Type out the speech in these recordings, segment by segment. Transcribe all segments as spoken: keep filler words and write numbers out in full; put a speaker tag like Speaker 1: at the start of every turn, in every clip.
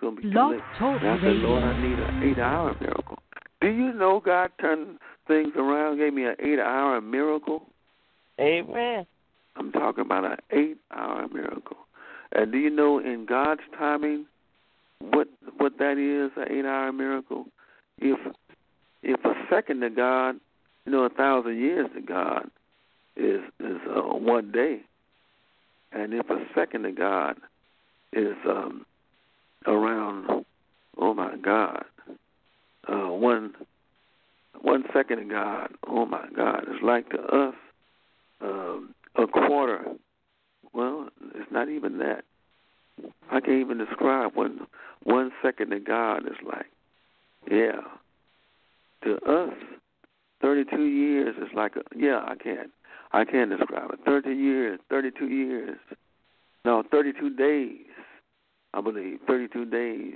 Speaker 1: going to be too
Speaker 2: Blog
Speaker 1: late.
Speaker 2: Talk
Speaker 1: And I said,
Speaker 2: Radio.
Speaker 1: Lord, I need an eight-hour miracle. Do you know God turned things around, gave me an eight-hour miracle?
Speaker 3: Amen.
Speaker 1: I'm talking about an eight-hour miracle. And do you know in God's timing what what that is, an eight-hour miracle? If if a second to God, you know, a thousand years to God is is uh, one day, and if a second to God is um, around, oh my God, uh, one one second to God, oh my God, it's like to us um, a quarter. Well, it's not even that. I can't even describe what one second to God is like. Yeah. To us, thirty-two years is like a, yeah, I can't. I can't describe it. thirty years, thirty-two years. No, thirty-two days, I believe. thirty-two days.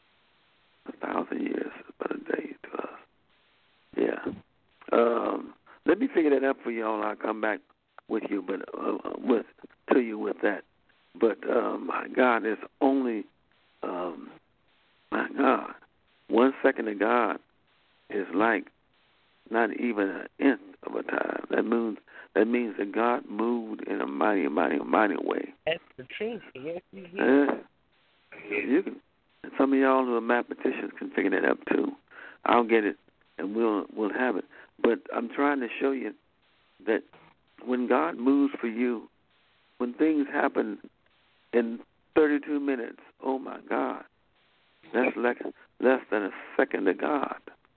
Speaker 1: A thousand years is but a day to us. Yeah. Um, let me figure that out for y'all. I'll come back with you, but uh, with to you with that. But um, my God, it's only um, my God. One second of God is like not even an nth of a time. That means that means that God moved in a mighty, mighty, mighty way.
Speaker 3: That's the truth. Yes, you did.
Speaker 1: Uh, you can. And some of y'all who are mathematicians can figure that out too. I'll get it, and we'll we'll have it. But I'm trying to show you that when God moves for you, when things happen in thirty-two minutes, oh my God, that's like less than a second to God.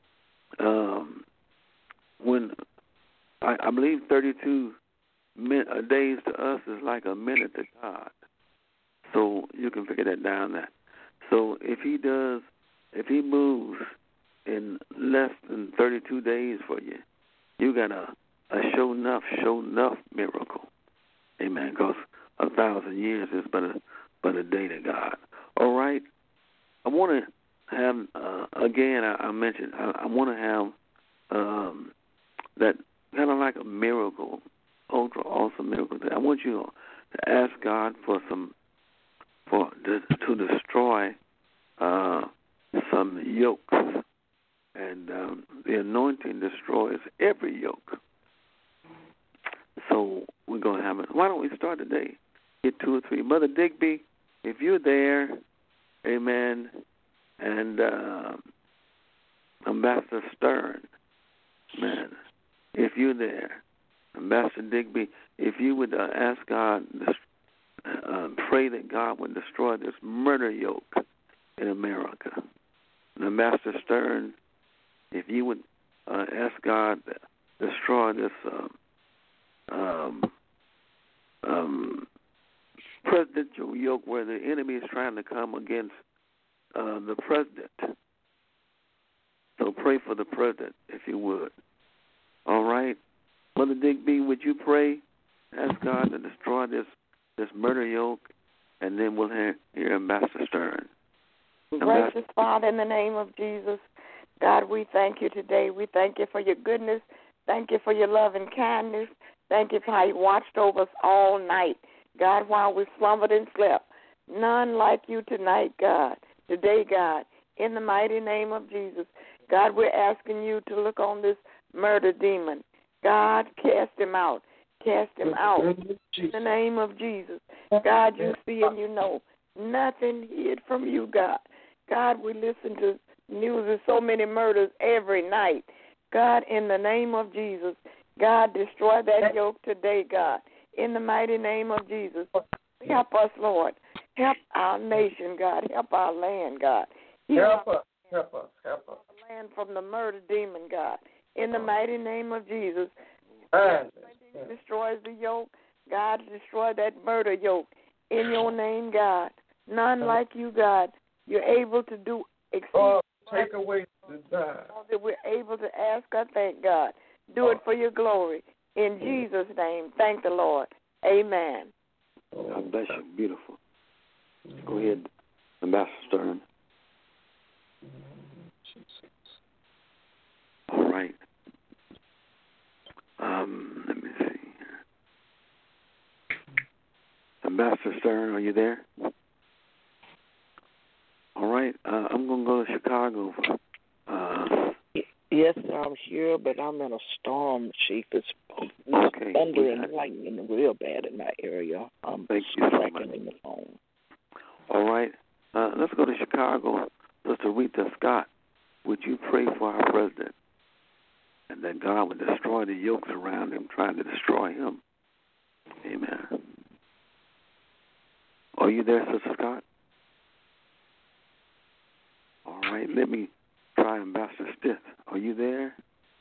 Speaker 1: Um, when I, I believe thirty-two min, uh, days to us is like a minute to God. So you can figure that down. That so if He does, if He moves in less than thirty-two days for you, you got a a show enough, show enough miracle. Amen. Because a thousand years is but a but a day to God. All right. I want to have uh, again. I, I mentioned I, I want to have um, that kind of like a miracle, ultra awesome miracle. I want you to ask God for some for to, to destroy uh, some yokes, and um, the anointing destroys every yoke. So we're gonna have it. Why don't we start today? Get two or three. Mother Digby, if you're there, amen, and uh, Ambassador Stern, man, if you're there, Ambassador Digby, if you would uh, ask God, uh, pray that God would destroy this murder yoke in America. And Ambassador Stern, if you would uh, ask God to destroy this um, um, um, presidential yoke where the enemy is trying to come against uh, the president. So pray for the president, if you would. All right? Mother Digby, would you pray? Ask God to destroy this, this murder yoke, and then we'll hear, hear Ambassador Stern.
Speaker 4: Gracious Father, in the name of Jesus, God, we thank you today. We thank you for your goodness. Thank you for your love and kindness. Thank you for how you watched over us all night, God, while we slumbered and slept. None like you tonight, God. Today, God, in the mighty name of Jesus, God, we're asking you to look on this murder demon. God, cast him out. Cast him out in the name of Jesus. God, you see and you know. Nothing hid from you, God. God, we listen to news of so many murders every night. God, in the name of Jesus, God, destroy that yoke today, God. In the mighty name of Jesus, help us, Lord. Help our nation, God. Help our land, God.
Speaker 3: Help us. Help us. Help us.
Speaker 4: Land from the murder demon, God. In the mighty name of Jesus, God, destroys the yoke. God, destroy that murder yoke. In your name, God. None like you, God. You're able to do exceedingly.
Speaker 3: Oh, take away the die.
Speaker 4: All that we're able to ask, I thank God. Do it for your glory. In Jesus' name, thank the Lord. Amen.
Speaker 1: God bless you. Beautiful. Go ahead, Ambassador Stern. All right. Um, let me see. Ambassador Stern, are you there? All right. right. Uh, I'm going to go to Chicago. For, uh,
Speaker 3: Yes, sir, I'm here, but I'm in a storm, Chief. It's
Speaker 1: okay.
Speaker 3: thunder and lightning real bad in that area. I'm
Speaker 1: Thank you so much.
Speaker 3: in the phone.
Speaker 1: All right. Uh, let's go to Chicago. Sister Rita Scott, would you pray for our president and that God would destroy the yokes around him, trying to destroy him? Amen. Are you there, Sister Scott? All right. Let me try Ambassador Stith. Are you there?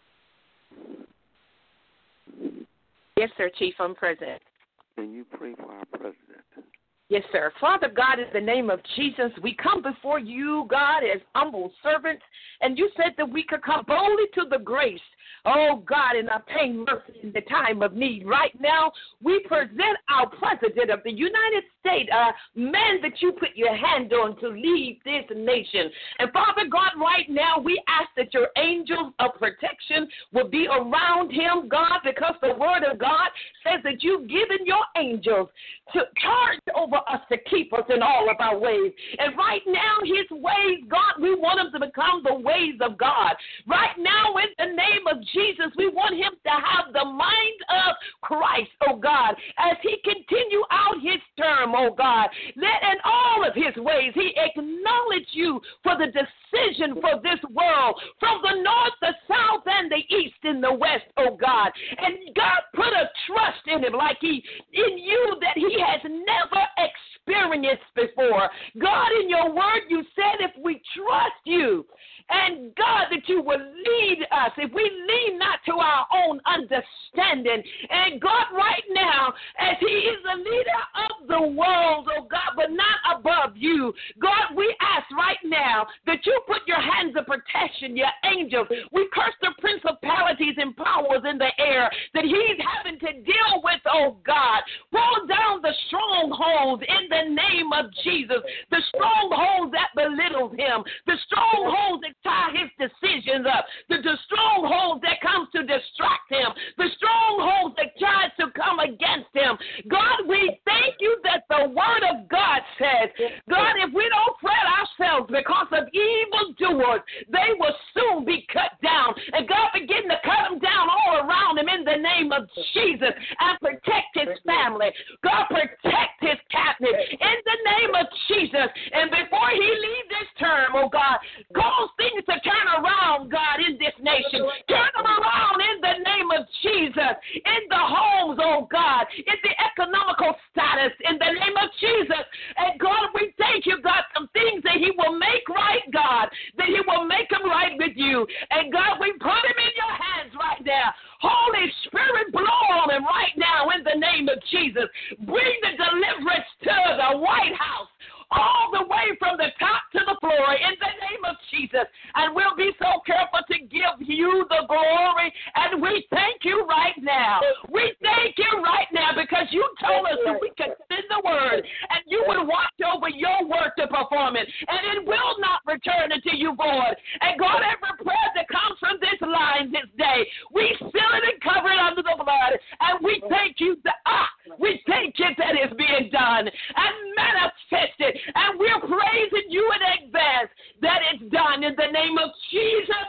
Speaker 2: Yes, sir, Chief. I'm present.
Speaker 1: Can you pray for our president?
Speaker 2: Yes, sir. Father God, in the name of Jesus, we come before you, God, as humble servants, and you said that we could come boldly to the grace, oh God, and obtain mercy in the time of need. Right now, we present our President of the United States, a man that you put your hand on to lead this nation. And Father God, right now, we ask that your angels of protection will be around him, God, because the word of God says that you've given your angels to charge over us to keep us in all of our ways. And right now, his ways, God, we want him to become the ways of God. Right now, in the name of Jesus, we want him to have the mind of Christ, oh God, as he continue out his term, oh God. Let in all of his ways he acknowledge you for the decision for this world, from the north, the south, and the east, and the west, oh God. And God, put a trust in him like he, in you that he has never experienced before. God, in your word, you said if we trust you, and God, that you will lead us, if we lean not to our own understanding. And God, right now, as he is the leader of the world, oh God, but not above you, God, we ask right now that you put your hands of protection, your angels. We curse the principalities and powers in the air that he's having to deal with, oh God. Pull down the strongholds in the name of Jesus, the strongholds that belittles him, the strongholds that tie his decisions up, the, the strongholds that comes to distract him, the strongholds that tries to come against him. God, we thank you that the word of God says, God, if we don't fret ourselves because of evildoers, they will soon be cut down. And God, begin to cut them down all around him in the name of Jesus and protect his family. God, protect his cabinet in the name of Jesus. And before he leaves this term, oh God, cause things to turn around, God, in this nation. Turn them around in the name of Jesus. In the homes, oh God, in the economical status, in the name of Jesus. And God, we thank you, God, some things that he will make right, God, that he will make them right with you. And God, we put him in your hands right now. Holy Spirit, blow on him right now in the name of Jesus. Bring the deliverance to the White House, all the way from the top to the floor in the name of Jesus. And we'll be so careful to give you the glory. And we thank you right now. We thank you right now because you told us that we could send the word and you would watch over your word to perform it. And it will not return unto you void. And God, every prayer that comes from this line this day, we seal it and cover it under the blood. And we thank you that, ah, we thank you that it's being done and manifested. And we're praising you in advance that it's done in the name of Jesus.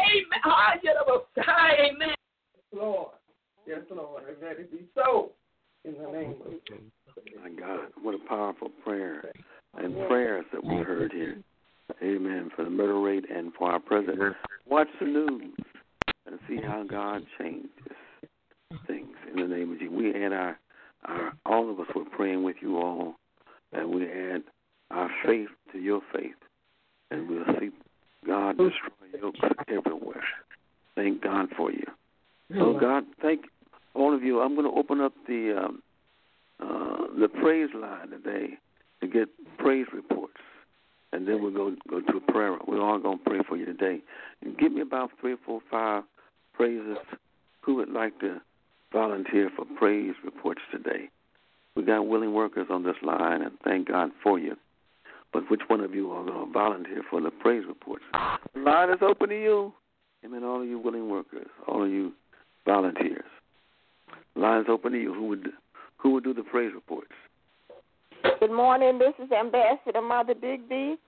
Speaker 2: Amen. Amen.
Speaker 3: Lord. Yes, Lord. And let it be so in the name of Jesus.
Speaker 1: My God, what a powerful prayer and prayers that we heard here. Amen. For the murder rate and for our president. Watch the news and see how God changes things in the name of Jesus. We add our, our all of us were praying with you all, and we add our faith to your faith, and we'll see God destroy yokes everywhere. Thank God for you. So God, thank all of you. I'm going to open up the um, uh, the praise line today to get praise reports, and then we'll go go to a prayer. We're all going to pray for you today. And give me about three or four, five praises. Who would like to volunteer for praise reports today? We got willing workers on this line, and thank God for you. But which one of you are going to volunteer for the praise reports? The line is open to you. Amen. All of you willing workers, all of you volunteers. The line is open to you. Who would who would do the praise reports?
Speaker 4: Good morning. This is Ambassador Mother Bigby.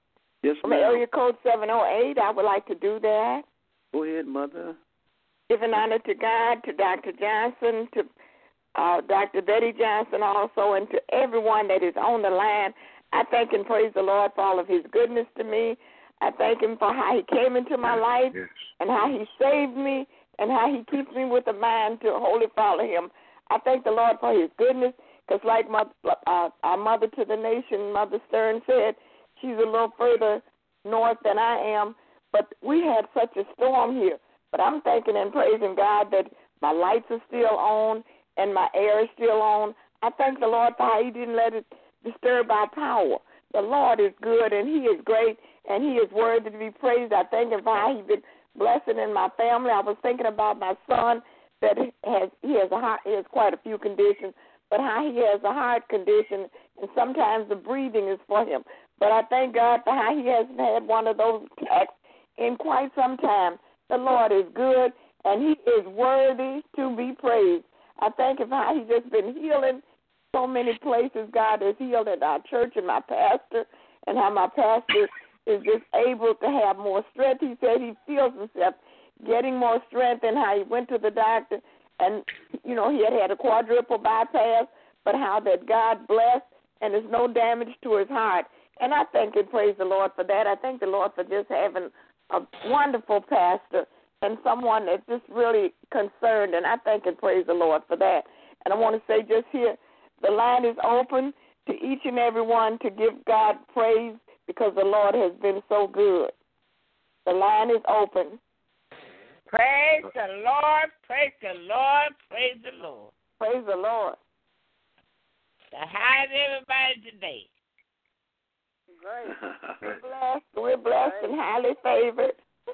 Speaker 1: Yes,
Speaker 4: From
Speaker 1: ma'am.
Speaker 4: area code seven oh eight, I would like to do that.
Speaker 1: Go ahead, Mother.
Speaker 4: Giving honor to God, to Doctor Johnson, to uh, Doctor Betty Johnson also, and to everyone that is on the line. I thank and praise the Lord for all of his goodness to me. I thank him for how he came into my life
Speaker 1: Yes.
Speaker 4: and how he saved me and how he keeps me with a mind to wholly follow him. I thank the Lord for his goodness because like my, uh, our mother to the nation, Mother Stern said, she's a little further north than I am, but we had such a storm here. But I'm thanking and praising God that my lights are still on and my air is still on. I thank the Lord for how he didn't let it disturb our power. The Lord is good and he is great and he is worthy to be praised. I thank him for how he's been blessing in my family. I was thinking about my son that has he has a heart, he has quite a few conditions, but how he has a heart condition and sometimes the breathing is for him. But I thank God for how he hasn't had one of those attacks in quite some time. The Lord is good and he is worthy to be praised. I thank him for how he's just been healing so many places. God has healed at our church and my pastor, and how my pastor is just able to have more strength. He said he feels himself getting more strength, and how he went to the doctor, and, you know, he had had a quadruple bypass, but how that God blessed, and there's no damage to his heart. And I thank and praise the Lord for that. I thank the Lord for just having a wonderful pastor and someone that's just really concerned, and I thank and praise the Lord for that. And I want to say just here, the line is open to each and every one to give God praise because the Lord has been so good. The line is open.
Speaker 5: Praise the Lord, praise the Lord, praise the Lord.
Speaker 4: Praise the Lord.
Speaker 5: So how's everybody today?
Speaker 4: Great. We're blessed. We're blessed and highly favored.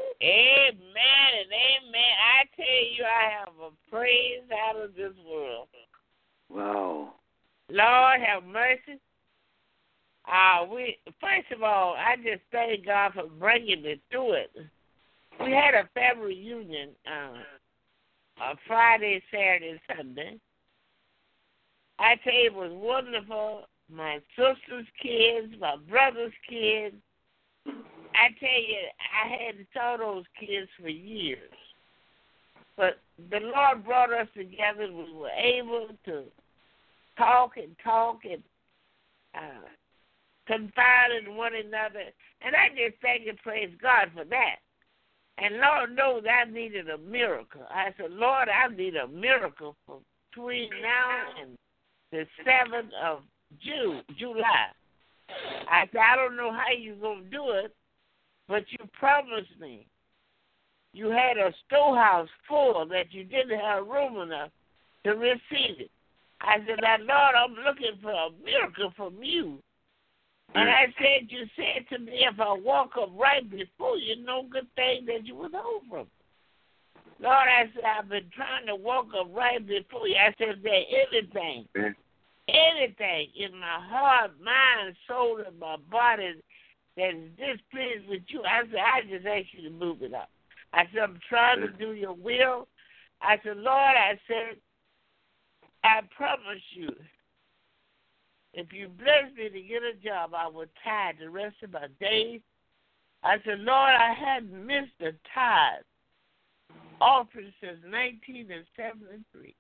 Speaker 5: Amen and amen. I tell you, I have a praise out of this world.
Speaker 1: Wow.
Speaker 5: Lord have mercy. Uh, we first of all, I just thank God for bringing me through it. We had a family reunion uh, on Friday, Saturday, Sunday. I tell you, it was wonderful. My sister's kids, my brother's kids. I tell you, I hadn't saw those kids for years. But the Lord brought us together. We were able to talk and talk and uh, confide in one another. And I just thank and praise God for that. And Lord knows I needed a miracle. I said, Lord, I need a miracle for between now and the seventh of June, July. I said, I don't know how you're going to do it, but you promised me. You had a storehouse full that you didn't have room enough to receive it. I said, now, Lord, I'm looking for a miracle from you. And I said, you said to me, if I walk up right before you, no good thing that you would hold from. Lord, I said, I've been trying to walk up right before you. I said, there anything, mm. anything in my heart, mind, soul, and my body that is displeased with you, I said, I just ask you to move it up. I said, I'm trying to do your will. I said, Lord, I said, I promise you, if you bless me to get a job, I will tithe the rest of my days. I said, Lord, I hadn't missed a tithe offering since nineteen seventy-three.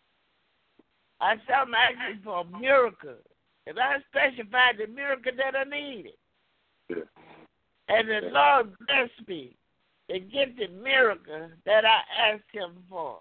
Speaker 5: I said, I'm asking for a miracle. And I specified the miracle that I needed. Yeah. And the Lord blessed me to get the miracle that I asked him for.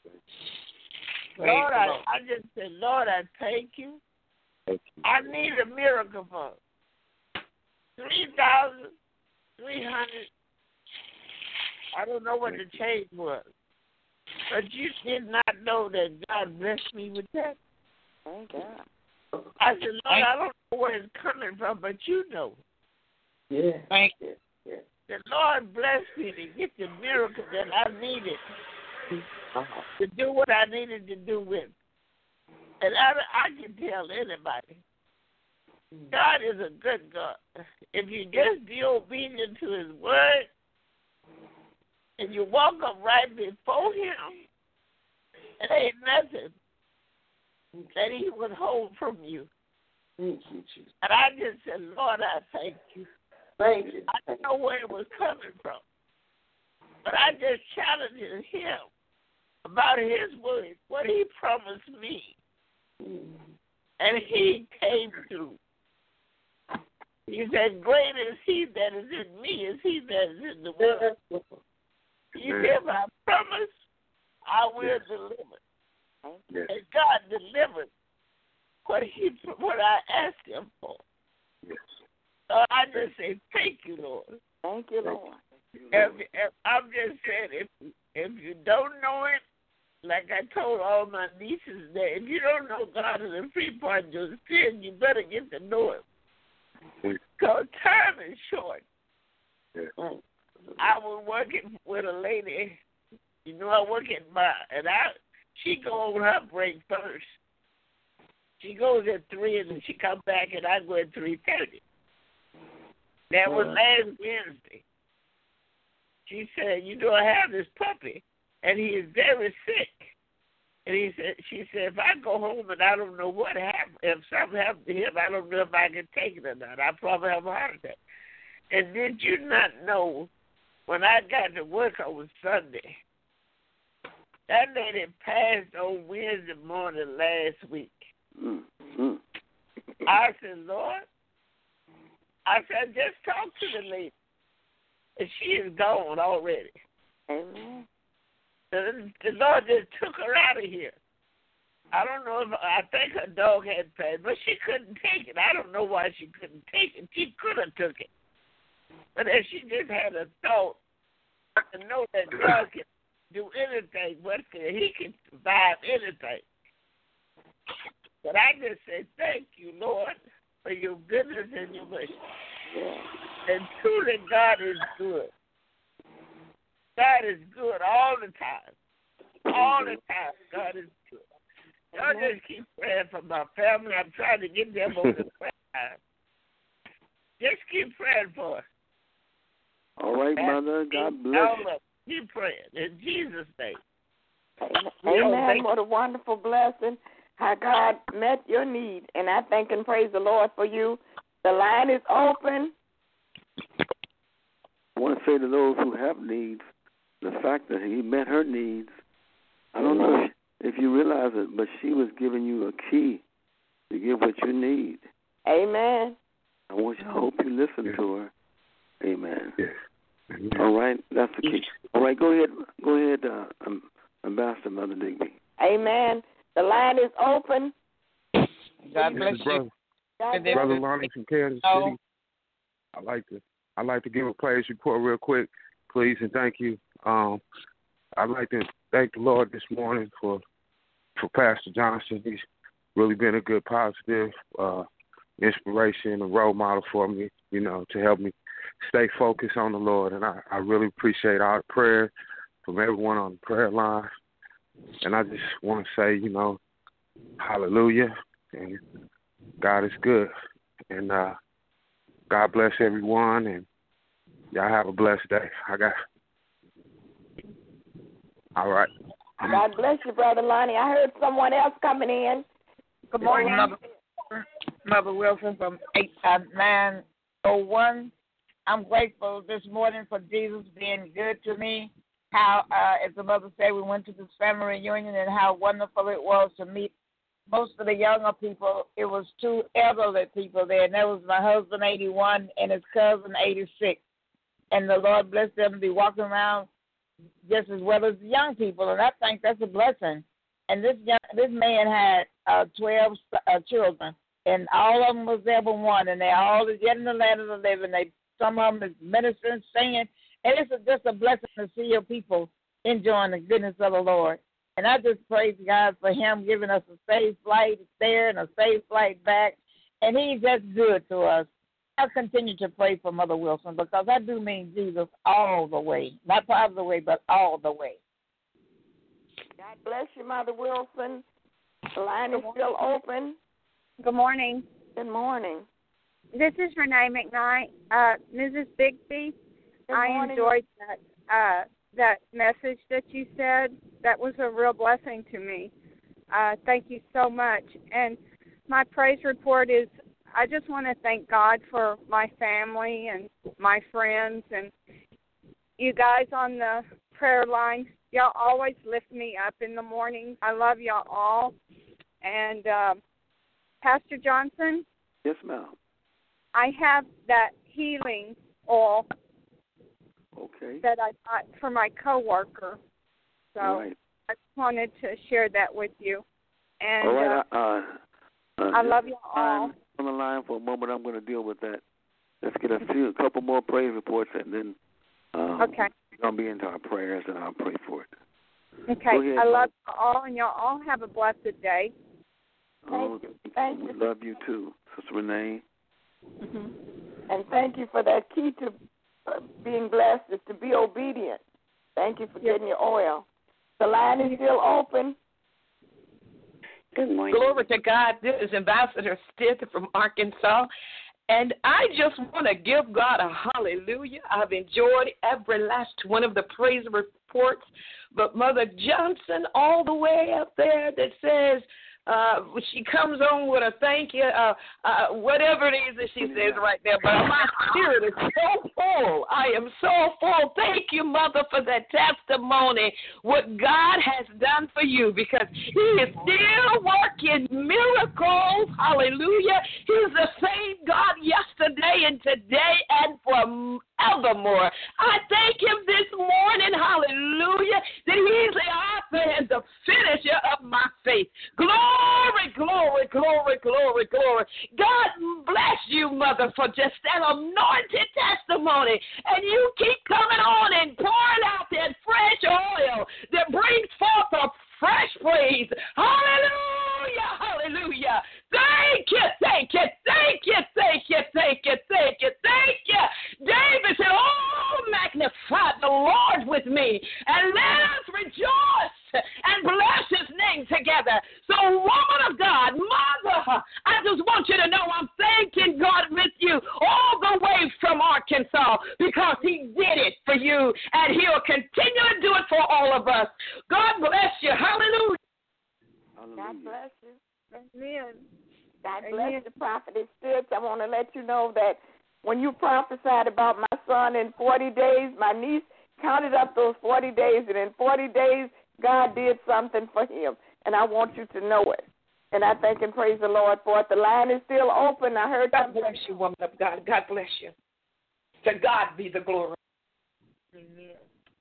Speaker 5: Lord, I, I just said, Lord, I thank you. Thank you. I need a miracle for three thousand three hundred. I don't know what the change was. But you did not know that God blessed me with that.
Speaker 4: Thank God.
Speaker 5: I said, Lord, I don't know where it's coming from, but you know.
Speaker 3: Yeah.
Speaker 5: Thank you. Yeah. The Lord blessed me to get the miracle that I needed uh-huh. to do what I needed to do with. And I, I can tell anybody, God is a good God. If you just be obedient to his word and you walk up right before him, it ain't nothing that he would hold from you.
Speaker 3: Thank you, Jesus.
Speaker 5: And I just said, Lord, I thank you.
Speaker 3: Thank you.
Speaker 5: I don't know where it was coming from. But I just challenged him about his word, what he promised me. And he came through. He said, great is he that is in me as he that is in the world. He said, I promise I will yes. deliver. Yes. And God delivered what he what I asked him for. Yes. So I just say, thank you, Lord.
Speaker 4: Thank you, Lord.
Speaker 5: If, if, I'm just saying, if if you don't know it, like I told all my nieces that if you don't know God is a free part of your sin, you better get to know him. Because time is short. Yeah. I was working with a lady, you know, I work at my, and I, she go on her break first. She goes at three and then she come back and I go at three thirty. That was last Wednesday. She said, you know, I have this puppy and he is very sick. And he said, she said, if I go home and I don't know what happened, if something happened to him, I don't know if I can take it or not. I probably have a heart attack. And did you not know when I got to work on Sunday, that lady passed on Wednesday morning last week. Mm-hmm. I said, Lord, I said, just talk to the lady. And she is gone already.
Speaker 4: Amen.
Speaker 5: The, the Lord just took her out of here. I don't know if, I think her dog had passed, but she couldn't take it. I don't know why she couldn't take it. She could have took it. But if she just had a thought to know that God can do anything, what can, he can survive anything. But I just say, thank you, Lord, for your goodness and your mercy. Yeah. And truly, God is good. God is good all the time. All the time, God is good. Y'all just keep praying for my family. I'm trying to get them on the prayer line. Just keep praying for us.
Speaker 1: All right, and Mother. God bless you.
Speaker 5: Keep praying. In Jesus' name.
Speaker 4: Amen. Amen. What a wonderful blessing. How God met your need. And I thank and praise the Lord for you. The line is open.
Speaker 1: I want to say to those who have needs, the fact that he met her needs, I don't know if, if you realize it, but she was giving you a key to get what you need.
Speaker 4: Amen.
Speaker 1: I want you, I hope you listen to her. Amen. All right, that's the key. All right, go ahead, go ahead, uh, um, Ambassador Mother Digby.
Speaker 4: Amen. The line is open.
Speaker 6: God bless you, brother.
Speaker 4: God
Speaker 6: bless brother Lonnie from Kansas
Speaker 2: oh.
Speaker 6: City. I like to, I like to give a praise report real quick, please, and thank you. Um, I'd like to thank the Lord this morning for for Pastor Johnson. He's really been a good, positive uh, inspiration, a role model for me, you know, to help me stay focused on the Lord. And I, I really appreciate all the prayer from everyone on the prayer line. And I just want to say, you know, hallelujah, and God is good. And uh, God bless everyone, and y'all have a blessed day. I got All right.
Speaker 4: God bless you, Brother Lonnie. I heard someone else coming in.
Speaker 2: Good morning, Mother, Mother Wilson from eight nine oh one. I'm grateful this morning for Jesus being good to me. How, uh, as the mother said, we went to this family reunion and how wonderful it was to meet most of the younger people. It was two elderly people there, and that was my husband, eighty-one, and his cousin, eighty-six. And the Lord bless them to be walking around just as well as the young people, and I think that's a blessing. And this young, this man had uh, twelve uh, children, and all of them was there but one, and they all is yet in the land of the living. They some of them is ministering, singing, and it's a, just a blessing to see your people enjoying the goodness of the Lord. And I just praise God for him giving us a safe flight there and a safe flight back, and he's just good to us. I continue to pray for Mother Wilson because I do mean Jesus all the way, not part of the way, but all the way.
Speaker 4: God bless you, Mother Wilson. The line is still open.
Speaker 7: Good morning.
Speaker 4: Good morning.
Speaker 7: This is Renee McKnight. Uh, Missus Bigby,
Speaker 4: Good
Speaker 7: I
Speaker 4: morning.
Speaker 7: enjoyed that uh, that message that you said. That was a real blessing to me. Uh, thank you so much. And my praise report is I just want to thank God for my family and my friends and you guys on the prayer line. Y'all always lift me up in the mornings. I love y'all all. And uh, Pastor Johnson?
Speaker 1: Yes, ma'am.
Speaker 7: I have that healing oil
Speaker 1: okay.
Speaker 7: that I got for my coworker. So
Speaker 1: right.
Speaker 7: I just wanted to share that with you. And
Speaker 1: all right.
Speaker 7: uh,
Speaker 1: uh, uh,
Speaker 7: I love you all.
Speaker 1: On the line for a moment. I'm going to deal with that. Let's get a few, a couple more praise reports, and then um,
Speaker 7: okay.
Speaker 1: we're going to be into our prayers, and I'll pray for it.
Speaker 7: Okay.
Speaker 1: Ahead,
Speaker 7: I love you all, and y'all all have a blessed day.
Speaker 1: Oh,
Speaker 4: Thank you. Thank
Speaker 1: we
Speaker 4: you.
Speaker 1: love you too, Sister Renee.
Speaker 4: Mm-hmm. And thank you for that key to uh, being blessed is to be obedient. Thank you for
Speaker 7: Yes.
Speaker 4: getting your oil. The line is still open.
Speaker 2: Good morning. Glory to God. This is Ambassador Stith from Arkansas. And I just want to give God a hallelujah. I've enjoyed every last one of the praise reports. But Mother Johnson, all the way up there that says, Uh, she comes on with a thank you, uh, uh, whatever it is that she says right there. But my spirit is so full. I am so full. Thank you, Mother, for that testimony, what God has done for you, because He is still working miracles. Hallelujah. He's the same God yesterday and today and forevermore. I thank Him this morning, hallelujah, that He's the author and the finisher of my faith. Glory, glory, glory, glory, glory. God bless you, Mother, for just that anointed testimony. And you keep coming on and pouring out that fresh oil that brings forth a fresh praise. Hallelujah, hallelujah. Thank you, thank you, thank you, thank you, thank you, thank you, thank you. David said, oh, magnify the Lord with me, and let us rejoice and bless His name together. So, woman of God, Mother, I just want you to know I'm thanking God with you all the way from Arkansas, because He did it for you, and He'll continue to do it for all of us. God bless you. Hallelujah.
Speaker 4: God bless you.
Speaker 7: Amen.
Speaker 4: God
Speaker 7: Amen.
Speaker 4: bless you, Prophetess Stitz. I want to let you know that when you prophesied about my son in forty days, my niece counted up those forty days, and in forty days, God did something for him, and I want you to know it. And I thank and praise the Lord for it. The line is still open. I heard
Speaker 2: God bless you, woman of God. God bless you. To God be the glory.
Speaker 7: Amen.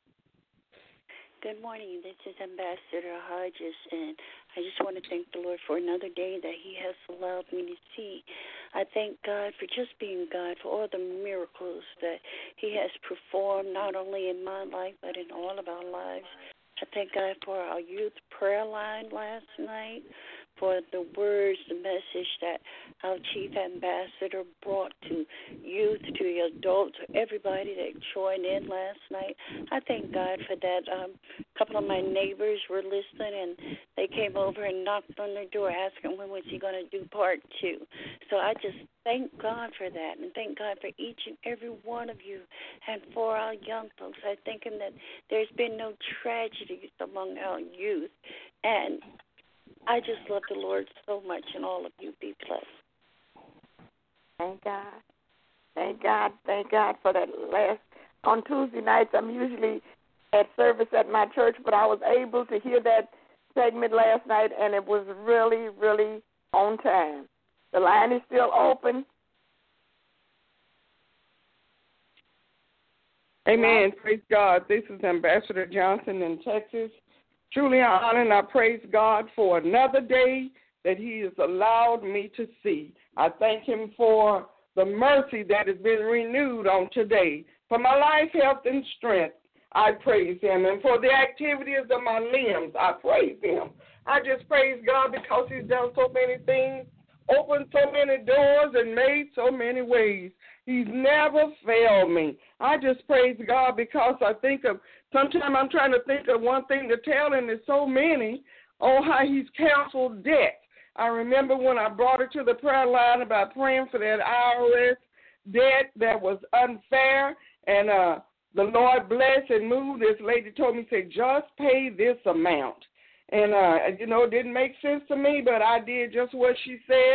Speaker 8: Good morning. This is Ambassador Hodges, and I just want to thank the Lord for another day that He has allowed me to see. I thank God for just being God, for all the miracles that He has performed, not only in my life, but in all of our lives. I thank God for our youth prayer line last night, for the words, the message that our chief ambassador brought to youth, to the adults, to everybody that joined in last night. I thank God for that. Um, a couple of my neighbors were listening, and they came over and knocked on their door asking when was he going to do part two. So I just thank God for that, and thank God for each and every one of you, and for our young folks. I thank Him that there's been no tragedies among our youth, and I just love the Lord so much, and all of you be blessed.
Speaker 4: Thank God. Thank God. Thank God for that last. On Tuesday nights, I'm usually at service at my church, but I was able to hear that segment last night, and it was really, really on time. The line is still open.
Speaker 3: Amen. Praise God. This is Ambassador Johnson in Texas. Truly, I honor and I praise God for another day that He has allowed me to see. I thank Him for the mercy that has been renewed on today. For my life, health, and strength, I praise Him. And for the activities of my limbs, I praise Him. I just praise God because He's done so many things, opened so many doors, and made so many ways. He's never failed me. I just praise God because I think of, sometimes I'm trying to think of one thing to tell, and there's so many on how He's canceled debt. I remember when I brought her to the prayer line about praying for that I R S debt that was unfair, and uh, the Lord blessed and moved. This lady told me, say, just pay this amount. And, uh, you know, it didn't make sense to me, but I did just what she said,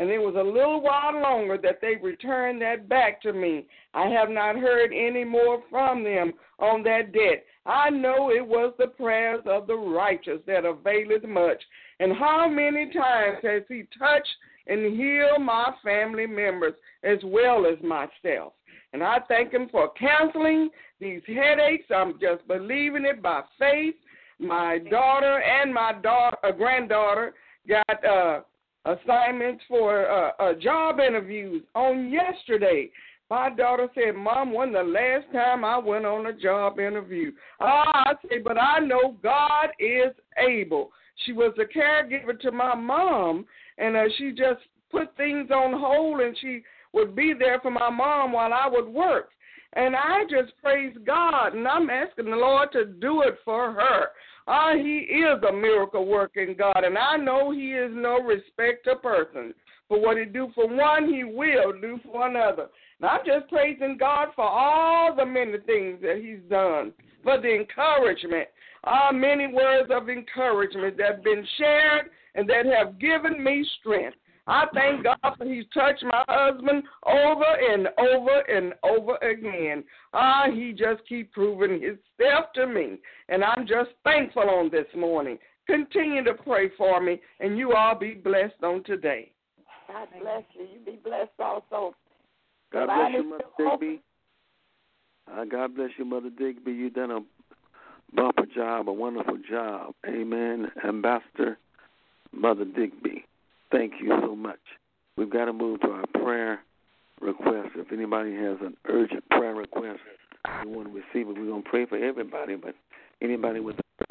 Speaker 3: and it was a little while longer that they returned that back to me. I have not heard any more from them on that debt. I know it was the prayers of the righteous that availeth much. And how many times has he touched and healed my family members as well as myself? And I thank him for canceling these headaches. I'm just believing it by faith. My daughter and my daughter, uh, granddaughter got uh, assignments for uh, uh, job interviews on yesterday. My daughter said, Mom, when the last time I went on a job interview? Ah, I say, but I know God is able. She was a caregiver to my mom, and uh, she just put things on hold, and she would be there for my mom while I would work. And I just praise God, and I'm asking the Lord to do it for her. Ah, he is a miracle-working God, and I know he is no respecter of persons. For what he do for one, he will do for another. And I'm just praising God for all the many things that he's done, for the encouragement. Ah, many words of encouragement that have been shared and that have given me strength. I thank God for he's touched my husband over and over and over again. Ah, he just keep proving himself to me, and I'm just thankful on this morning. Continue to pray for me, and you all be blessed on today.
Speaker 4: God bless you. You be blessed also.
Speaker 1: God bless you, Mother Digby. Uh, God bless you, Mother Digby. You've done a bumper job, a wonderful job. Amen. Ambassador Mother Digby, thank you so much. We've got to move to our prayer request. If anybody has an urgent prayer request, we want to receive it. We're going to pray for everybody, but anybody with a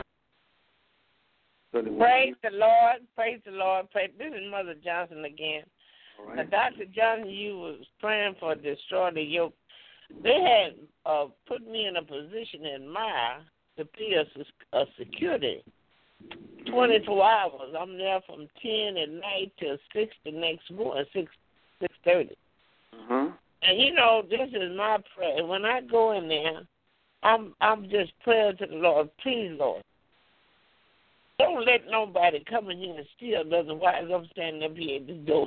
Speaker 5: Praise the Lord. Praise the Lord. Praise. This is Mother Johnson again.
Speaker 1: All right.
Speaker 5: Now, Doctor Johnson, you was praying for destroy the yoke. They had uh, put me in a position in Maya to be a, a security. twenty-four hours. I'm there from ten at night till six the next morning, six six thirty.
Speaker 1: Uh-huh.
Speaker 5: And you know, this is my prayer. When I go in there, I'm I'm just praying to the Lord. Please, Lord, don't let nobody come in here and steal nothing while I'm standing up here at the door.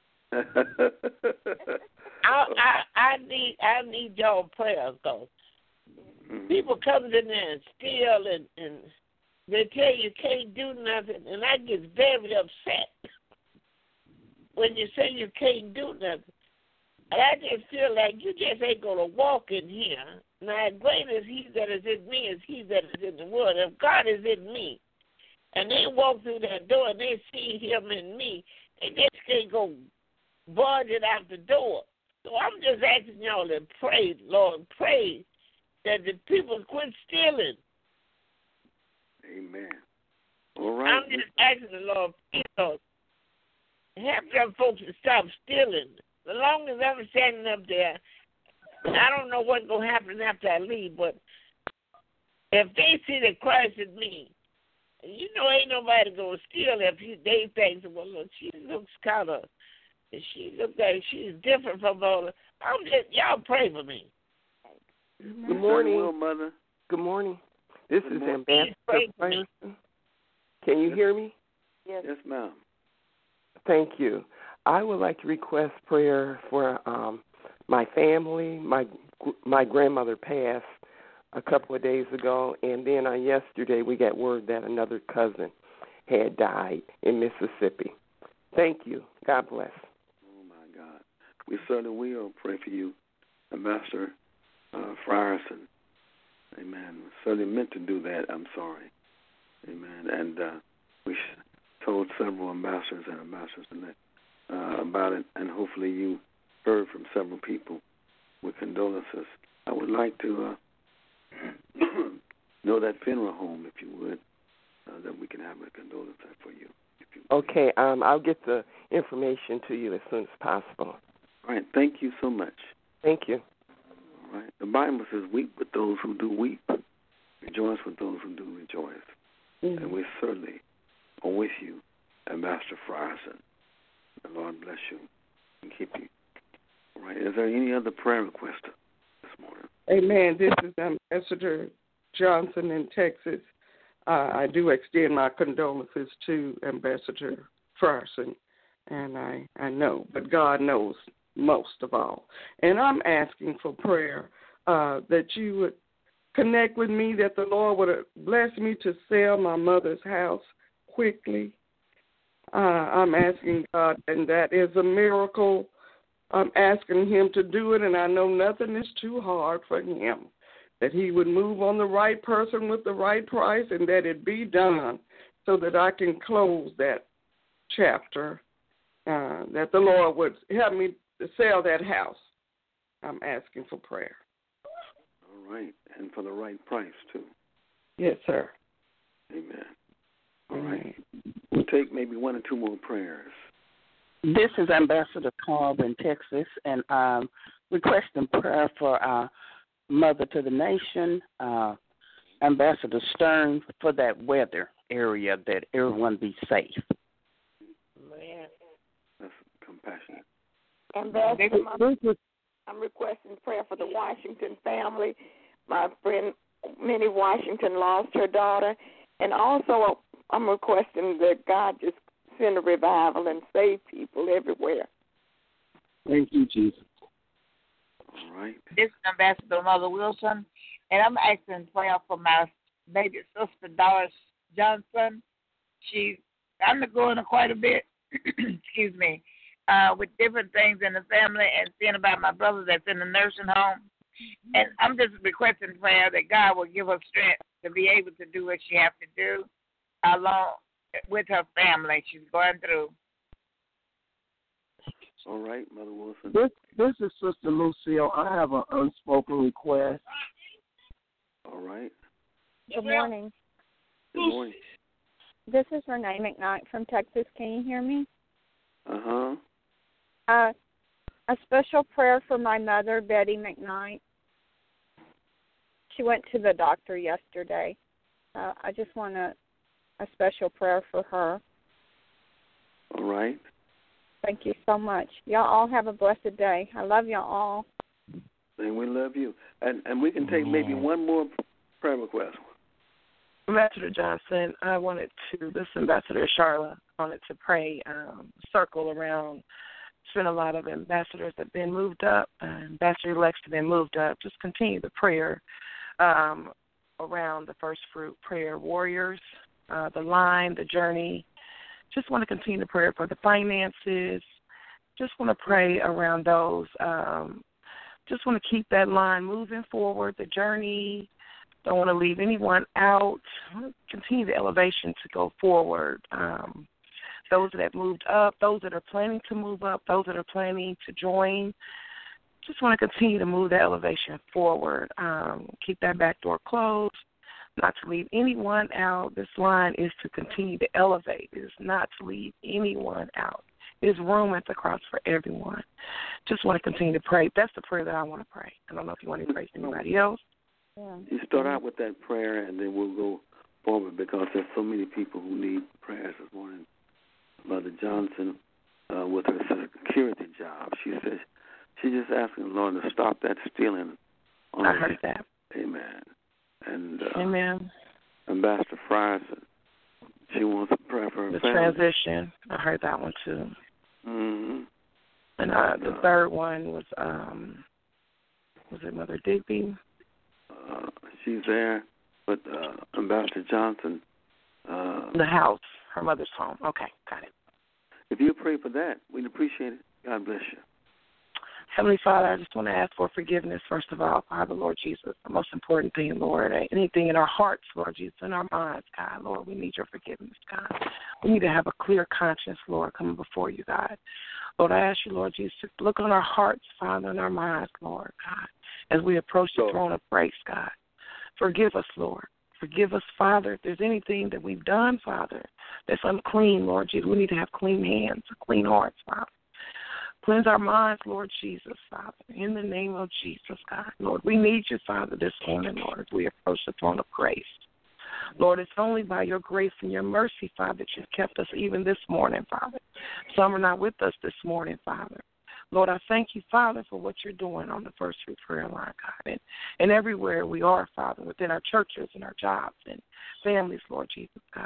Speaker 5: I, I I need I need y'all prayers, though.
Speaker 1: Mm-hmm.
Speaker 5: People come in there and steal and, and they tell you can't do nothing, and I get very upset when you say you can't do nothing. And I just feel like you just ain't going to walk in here. Now, great as he that is in me is he that is in the world. If God is in me, and they walk through that door and they see him in me, they just can't go barge it out the door. So I'm just asking y'all to pray, Lord, pray that the people quit stealing.
Speaker 1: Amen. All right.
Speaker 5: I'm just asking the Lord, you know, help them folks to stop stealing. As long as I'm standing up there, I don't know what's going to happen after I leave, but if they see the Christ in me, you know ain't nobody going to steal if you, they think, well, look, she looks kind of, she looks like she's different from all. I'm just, y'all pray for me.
Speaker 9: Good morning.
Speaker 1: Well, Mother.
Speaker 9: Good morning. This
Speaker 1: Good
Speaker 9: is
Speaker 1: morning.
Speaker 9: Ambassador Frierson. Can you hear me?
Speaker 4: Yes.
Speaker 1: Yes, ma'am.
Speaker 9: Thank you. I would like to request prayer for um, my family. My my grandmother passed a couple of days ago, and then on yesterday we got word that another cousin had died in Mississippi. Thank you. God bless.
Speaker 1: Oh, my God. We certainly will pray for you, Ambassador uh, Frierson. Amen. We certainly meant to do that. I'm sorry. Amen. And uh, we told several ambassadors and ambassadors uh, about it, and hopefully you heard from several people with condolences. I would like to uh, know that funeral home, if you would, uh, that we can have a condolence for you. If you
Speaker 9: okay, um, I'll get the information to you as soon as possible.
Speaker 1: All right. Thank you so much.
Speaker 9: Thank you.
Speaker 1: All right. The Bible says, weep with those who do weep, rejoice with those who do rejoice. Mm-hmm. And we certainly are with you, Ambassador Frierson. The Lord bless you and keep you. All right. Is there any other prayer request this morning?
Speaker 3: Amen. This is Ambassador Johnson in Texas. Uh, I do extend my condolences to Ambassador Frierson. and I, I know, but God knows most of all. And I'm asking for prayer uh, that you would connect with me, that the Lord would bless me to sell my mother's house quickly. Uh, I'm asking God, and that is a miracle. I'm asking him to do it, and I know nothing is too hard for him, that he would move on the right person with the right price and that it be done so that I can close that chapter, uh, that the Lord would help me to sell that house. I'm asking for prayer.
Speaker 1: All right, and for the right price, too.
Speaker 3: Yes, sir.
Speaker 1: Amen. All right. We'll take maybe one or two more prayers.
Speaker 10: This is Ambassador Cobb in Texas, and um, requesting prayer for our Mother to the Nation, uh, Ambassador Stern, for that weather area, that everyone be safe.
Speaker 5: Man.
Speaker 1: That's compassionate.
Speaker 4: Ambassador, my, I'm requesting prayer for the Washington family. My friend Minnie Washington lost her daughter, and also I'm requesting that God just send a revival and save people everywhere.
Speaker 10: Thank you, Jesus.
Speaker 1: All right.
Speaker 11: This is Ambassador Mother Wilson, and I'm asking prayer for my baby sister, Doris Johnson. She's undergoing quite a bit, excuse me, uh, with different things in the family and seeing about my brother that's in the nursing home. And I'm just requesting prayer that God will give her strength to be able to do what she has to do along with her family she's going through.
Speaker 1: All right, Mother Wilson.
Speaker 10: This this is Sister Lucille. I have an unspoken request.
Speaker 1: All right.
Speaker 7: Good morning.
Speaker 1: Good morning.
Speaker 7: This is Renee McKnight from Texas. Can you hear me?
Speaker 1: Uh-huh.
Speaker 7: Uh, a special prayer for my mother, Betty McKnight. She went to the doctor yesterday. Uh, I just want a, a special prayer for her.
Speaker 1: All right.
Speaker 7: Thank you so much. Y'all all have a blessed day. I love y'all all.
Speaker 1: And we love you. And and we can take maybe one more prayer request.
Speaker 9: Ambassador Johnson, I wanted to, this Ambassador Charlotte, wanted to pray, um, circle around. There's been a lot of ambassadors that have been moved up, uh, ambassador-elects have been moved up. Just continue the prayer um, around the First Fruit Prayer Warriors, uh, the line, the journey. Just want to continue to pray for the finances. Just want to pray around those. Um, just want to keep that line moving forward, the journey. Don't want to leave anyone out. Continue the elevation to go forward. Um, those that moved up, those that are planning to move up, those that are planning to join, just want to continue to move the elevation forward. Um, keep that back door closed, not to leave anyone out. This line is to continue to elevate. It is not to leave anyone out. There's room at the cross for everyone. Just want to continue to pray. That's the prayer that I want to pray. I don't know if you want to pray for anybody else.
Speaker 7: Yeah.
Speaker 1: You start out with that prayer, and then we'll go forward because there's so many people who need prayers this morning. Mother Johnson, uh, with her security job, she says she's just asking the Lord to stop that stealing. On
Speaker 9: I
Speaker 1: her.
Speaker 9: heard that.
Speaker 1: Amen. And uh,
Speaker 9: Amen.
Speaker 1: Ambassador Frierson, she wants a prayer for her
Speaker 9: The
Speaker 1: family.
Speaker 9: transition, I heard that one too.
Speaker 1: Mm-hmm.
Speaker 9: And uh, the third one was, um, was it Mother Digby?
Speaker 1: Uh, she's there, but uh, Ambassador Johnson. Uh,
Speaker 9: the house, her mother's home. Okay, got it.
Speaker 1: If you pray for that, we'd appreciate it. God bless you.
Speaker 9: Heavenly Father, I just want to ask for forgiveness, first of all, Father, Lord Jesus. The most important thing, Lord, anything in our hearts, Lord Jesus, in our minds, God, Lord, we need your forgiveness, God. We need to have a clear conscience, Lord, coming before you, God. Lord, I ask you, Lord Jesus, to look on our hearts, Father, and our minds, Lord, God, as we approach the throne of grace, God. Forgive us, Lord. Forgive us, Father, if there's anything that we've done, Father, that's unclean, Lord Jesus. We need to have clean hands, clean hearts, Father. Cleanse our minds, Lord Jesus, Father, in the name of Jesus, God. Lord, we need you, Father, this morning, Lord, as we approach the throne of grace. Lord, it's only by your grace and your mercy, Father, that you've kept us even this morning, Father. Some are not with us this morning, Father. Lord, I thank you, Father, for what you're doing on the First Fruit Prayer Line, God, and, and everywhere we are, Father, within our churches and our jobs and families, Lord Jesus, God.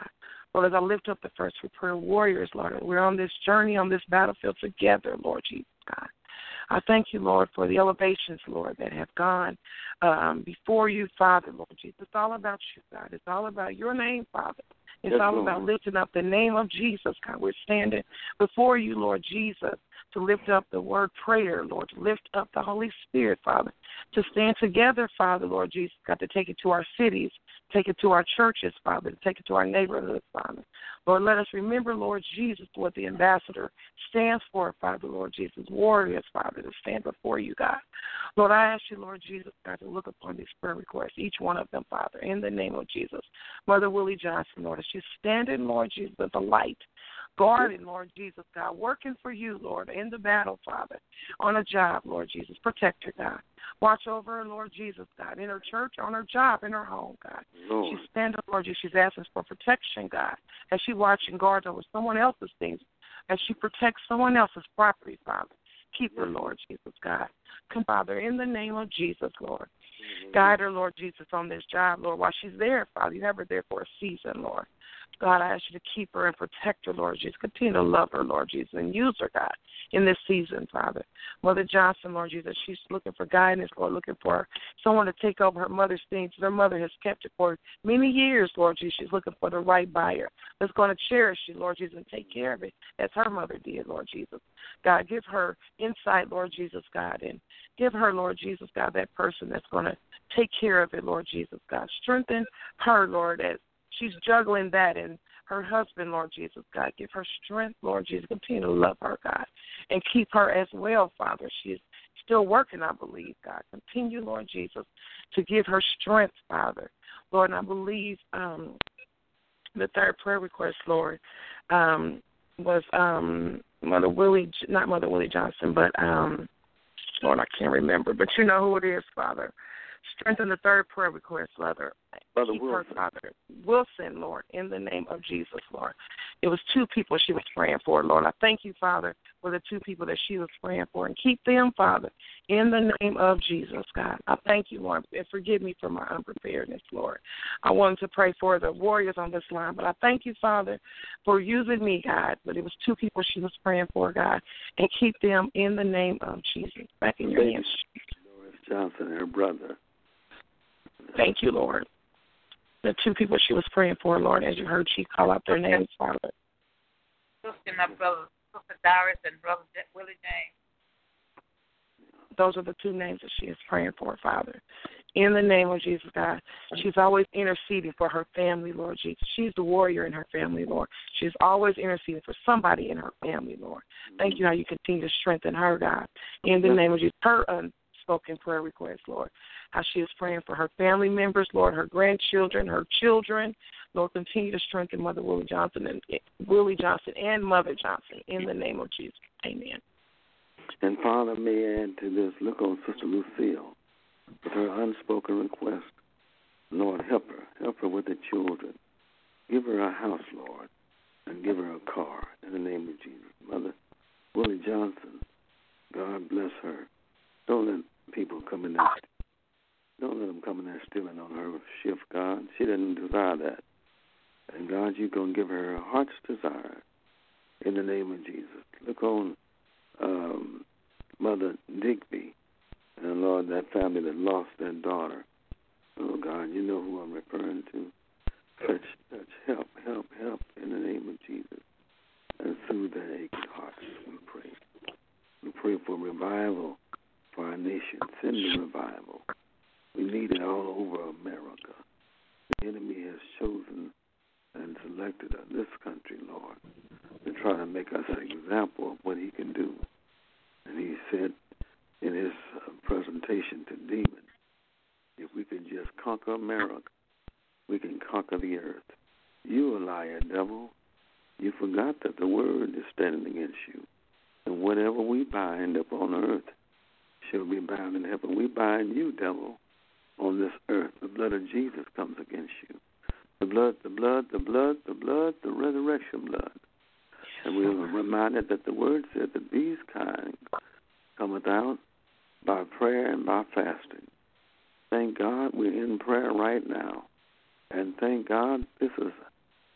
Speaker 12: Lord, as I lift up the First Prayer Warriors, Lord, we're on this journey, on this battlefield together, Lord Jesus, God. I thank you, Lord, for the elevations, Lord, that have gone um, before you, Father, Lord Jesus. It's all about you, God. It's all about your name, Father. It's
Speaker 1: yes,
Speaker 12: all
Speaker 1: Lord.
Speaker 12: about lifting up the name of Jesus, God. We're standing before you, Lord Jesus, to lift up the word prayer, Lord, to lift up the Holy Spirit, Father, to stand together, Father, Lord Jesus, God, to take it to our cities, take it to our churches, Father, to take it to our neighborhoods, Father. Lord, let us remember, Lord Jesus, what the ambassador stands for, Father, Lord Jesus, warriors, Father, to stand before you, God. Lord, I ask you, Lord Jesus, God, to look upon these prayer requests, each one of them, Father, in the name of Jesus. Mother Willie Johnson, Lord, as she's standing, Lord Jesus, as a light, guarding, Lord Jesus, God, working for you, Lord, in the battle, Father, on a job, Lord Jesus. Protect her, God. Watch over her, Lord Jesus, God, in her church, on her job, in her home, God.
Speaker 1: Lord.
Speaker 12: She's standing, Lord Jesus. She's asking for protection, God, as she watches and guards over someone else's things, as she protects someone else's property, Father. Keep her, Lord Jesus, God. Come, Father, in the name of Jesus, Lord. Guide her, Lord Jesus, on this job, Lord. While she's there, Father, you have her there for a season, Lord. God, I ask you to keep her and protect her, Lord Jesus. Continue to love her, Lord Jesus, and use her, God, in this season, Father. Mother Johnson, Lord Jesus, she's looking for guidance, Lord, looking for someone to take over her mother's things. Her mother has kept it for many years, Lord Jesus. She's looking for the right buyer that's going to cherish you, Lord Jesus, and take care of it as her mother did, Lord Jesus. God, give her insight, Lord Jesus, God, and give her, Lord Jesus, God, that person that's going to take care of it, Lord Jesus, God. Strengthen her, Lord, as she's juggling that and her husband, Lord Jesus, God. Give her strength, Lord Jesus. Continue to love her, God, and keep her as well, Father. She is still working, I believe, God. Continue, Lord Jesus, to give her strength, Father. Lord, and I believe um, the third prayer request, Lord, um, was um, Mother Willie, not Mother Willie Johnson, but, um, Lord, I can't remember, but you know who it is, Father. Strengthen the third prayer request, Father.
Speaker 1: Brother
Speaker 12: Keep
Speaker 1: Wilson.
Speaker 12: her, Father. Wilson, Lord, in the name of Jesus, Lord. It was two people she was praying for, Lord. I thank you, Father, for the two people that she was praying for. And keep them, Father, in the name of Jesus, God. I thank you, Lord, and forgive me for my unpreparedness, Lord. I wanted to pray for the warriors on this line, but I thank you, Father, for using me, God. But it was two people she was praying for, God. And keep them in the name of Jesus. Back in your hands.
Speaker 1: Doris Johnson and her brother.
Speaker 12: Thank you, Lord. The two people she was praying for, Lord, as you heard she call out their names, Father.
Speaker 11: Sister, my brother, Sister Doris and Brother Willie James.
Speaker 12: Those are the two names that she is praying for, Father. In the name of Jesus, God. She's always interceding for her family, Lord Jesus. She's the warrior in her family, Lord. She's always interceding for somebody in her family, Lord. Thank you how you continue to strengthen her, God. In the name of Jesus. Her unspoken prayer request, Lord. How she is praying for her family members, Lord, her grandchildren, her children. Lord, continue to strengthen Mother Willie Johnson and Willie Johnson and Mother Johnson in the name of Jesus. Amen.
Speaker 1: And Father, may I add to this, look on Sister Lucille with her unspoken request. Lord, help her. Help her with the children. Give her a house, Lord, and give her a car in the name of Jesus. Mother Willie Johnson, God bless her. Don't let people come in there. Don't let them come in there stealing on her shift, God. She didn't desire that. And, God, you're going to give her her heart's desire in the name of Jesus. Look on um, Mother Digby and, Lord, that family that lost their daughter. Oh, God, you know who I'm referring to. Touch, touch, help, help, help in the name of Jesus. And soothe their aching hearts, we pray. We pray for revival for our nation. Send the revival. We need it all over America. The enemy has chosen and selected this country, Lord, to try to make us an example of what he can do. And he said in his presentation to demons, if we could just conquer America, we can conquer the earth. You a liar, devil. You forgot that the word is standing against you. And whatever we bind upon earth shall be bound in heaven. We bind you, devil, on this earth. The blood of Jesus comes against you. The blood, the blood, the blood, the blood, the resurrection blood. And we were reminded that the word said that these kinds cometh out by prayer and by fasting. Thank God we're in prayer right now. And thank God this is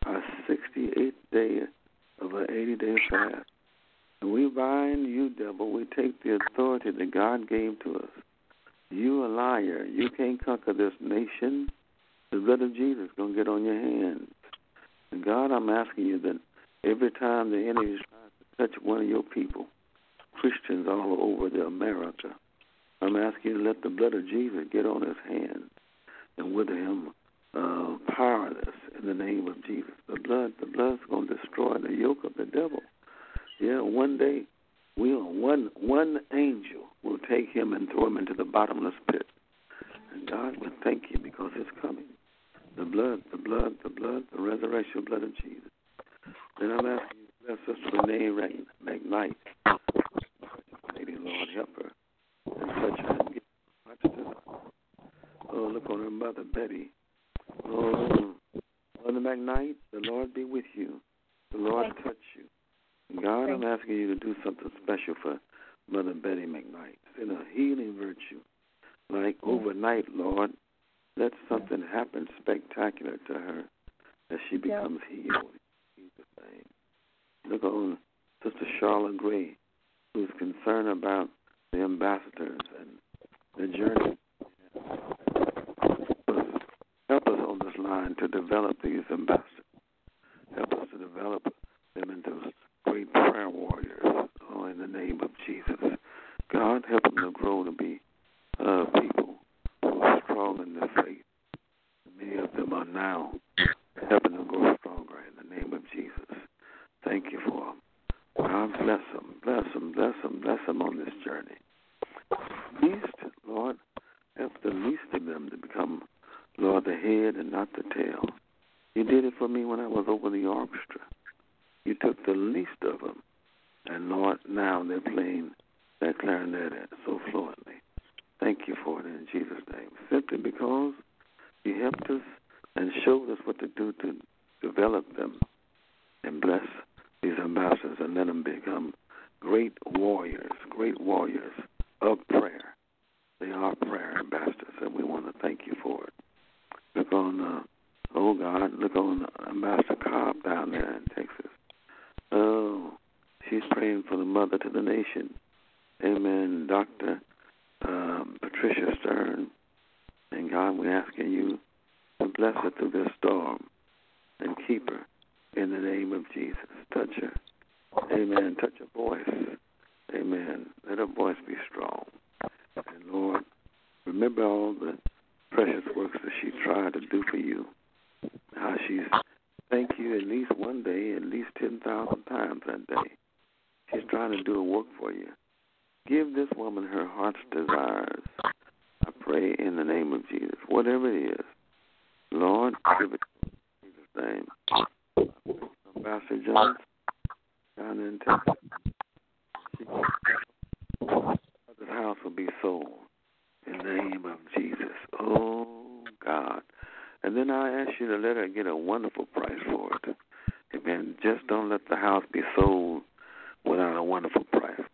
Speaker 1: our sixty-eighth day of an eighty-day fast. And we bind you, devil. We take the authority that God gave to us. You a liar. You can't conquer this nation. The blood of Jesus is going to get on your hands. And God, I'm asking you that every time the enemy tries to touch one of your people, Christians all over the America, I'm asking you to let the blood of Jesus get on his hands and with him uh, powerless in the name of Jesus. The blood, the blood's going to destroy the yoke of the devil. Yeah, one day, we'll, one one angel will take him and throw him into the bottomless pit. And God will thank you because it's coming. The blood, the blood, the blood, the resurrection blood of Jesus. And I'm asking you to bless Sister Renee McKnight. Lady, Lord, help her and touch her and get much to her. Oh, look on her mother, Betty. Oh, Mother McKnight, the Lord be with you. The Lord touch you. God, I'm asking you to do something special for Mother Betty McKnight. Send a healing virtue. Like overnight, Lord, let something happen spectacular to her as she becomes healed. In Jesus' name. Look on Sister Charlotte Gray, who's concerned about the ambassadors and the journey. Help us on this line to develop these ambassadors. Help us to develop them into great prayer warriors, oh, in the name of Jesus. God, help them to grow to be uh, people who are strong in their faith. Many of them are now helping them grow stronger in the name of Jesus. Thank you for them. God, bless them, bless them, bless them, bless them on this journey. Least, Lord, help the least of them to become, Lord, the head and not the tail. You did it for me when I was over the orchestra. You took the least of them, and Lord, now they're playing that clarinet so fluently. Thank you for it in Jesus' name. Simply because you helped us and showed us what to do to develop them and bless these ambassadors and let them become great warriors, great warriors of prayer. They are prayer ambassadors, and we want to thank you for it. Look on, uh, oh God, look on Ambassador Cobb down there in Texas. Oh, she's praying for the mother to the nation. Amen. Doctor Um, Patricia Stern. And God, we're asking you to bless her through this storm and keep her in the name of Jesus. Touch her. Amen. Touch her voice. Amen. Let her voice be strong. And Lord, remember all the precious works that she tried to do for you. How she's thank you at least one day, at least ten thousand times that day. She's trying to do a work for you. Give this woman her heart's desires. I pray in the name of Jesus. Whatever it is, Lord, give it in Jesus' name. Ambassador Jones, down in Texas. This house will be sold in the name of Jesus. Oh, God. And then I ask you to let her get a wonderful price for it. Amen. Just don't let the house be sold without a wonderful price.